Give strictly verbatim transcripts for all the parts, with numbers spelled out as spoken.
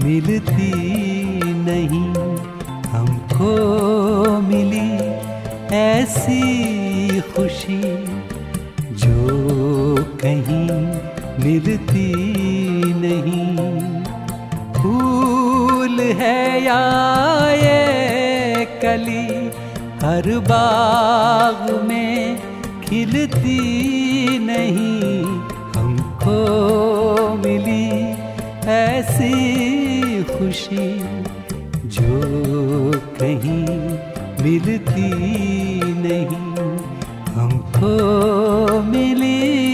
मिलती नहीं। हमको मिली ऐसी खुशी जो कहीं मिलती नहीं। फूल है या ये कली हर बाग में खिलती नहीं। हमको मिली ऐसी खुशी जो कहीं मिलती नहीं। हमको मिली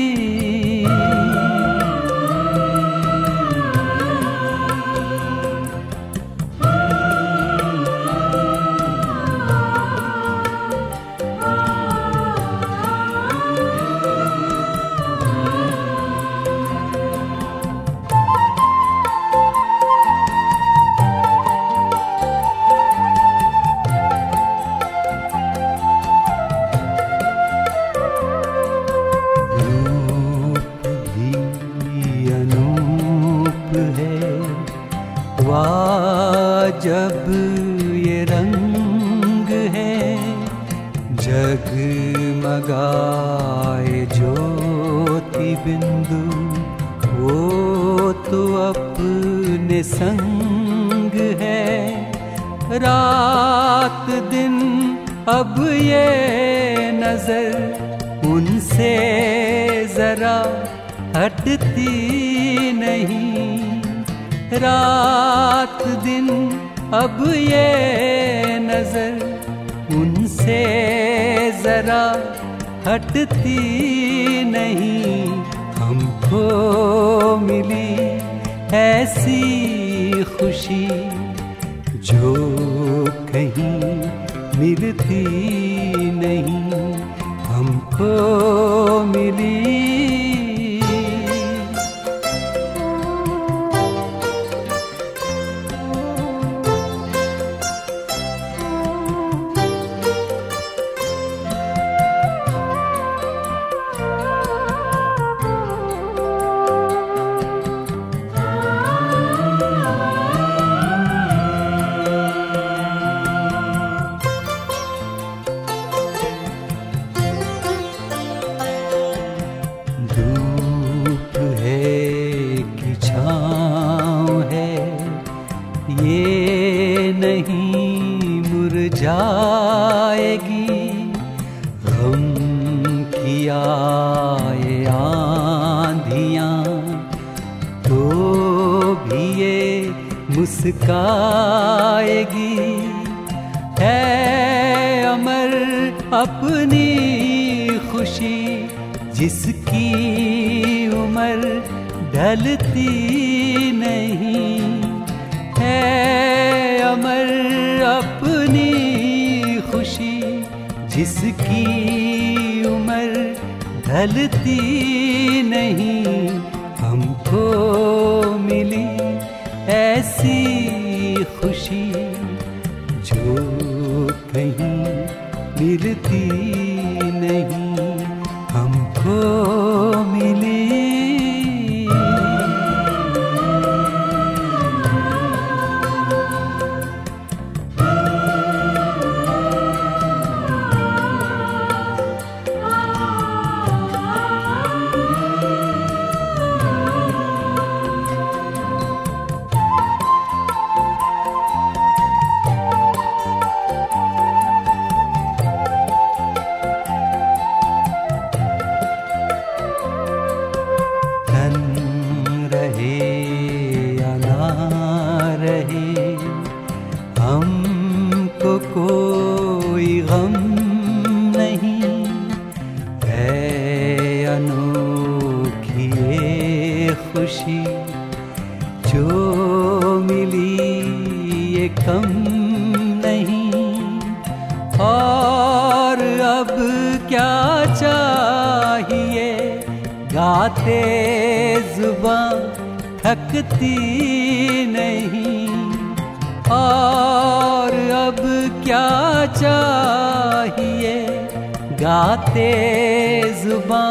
जब ये रंग है जगमगाए ज्योति बिंदु, वो तो अपने संग है। रात दिन अब ये नजर उनसे जरा हटती नहीं। रात दिन अब ये नजर उनसे जरा हटती नहीं। हमको मिली ऐसी खुशी जो कहीं मिलती नहीं। हमको मिली जाएगी। गम की आए आंधियां तो भी ये मुस्काएगी। है अमर अपनी खुशी जिसकी उम्र ढलती नहीं। है अमर अपनी खुशी जिसकी उम्र ढलती नहीं। हमको मिली ऐसी खुशी जो कहीं मिलती नहीं। हमको मिली हमको कोई गम नहीं है। अनोखी ये खुशी जो मिली ये कम नहीं। और अब क्या चाहिए गाते जुबां थकती नहीं। और अब क्या चाहिए गाते जुबां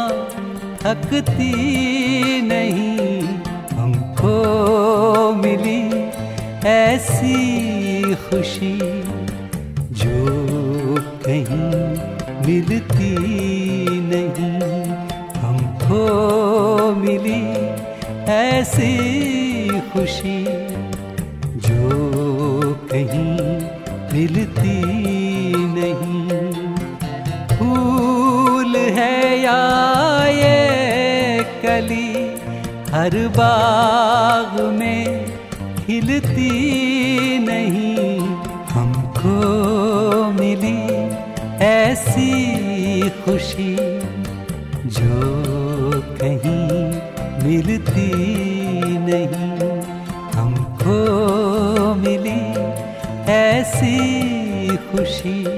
थकती नहीं। हमको मिली ऐसी खुशी जो कहीं मिलती नहीं हमको मिली। ऐसी खुशी जो कहीं मिलती नहीं। फूल है या ये कली हर बाग में खिलती नहीं हमको मिली। ऐसी खुशी जो कहीं मिलती नहीं हमको मिली। ऐसी खुशी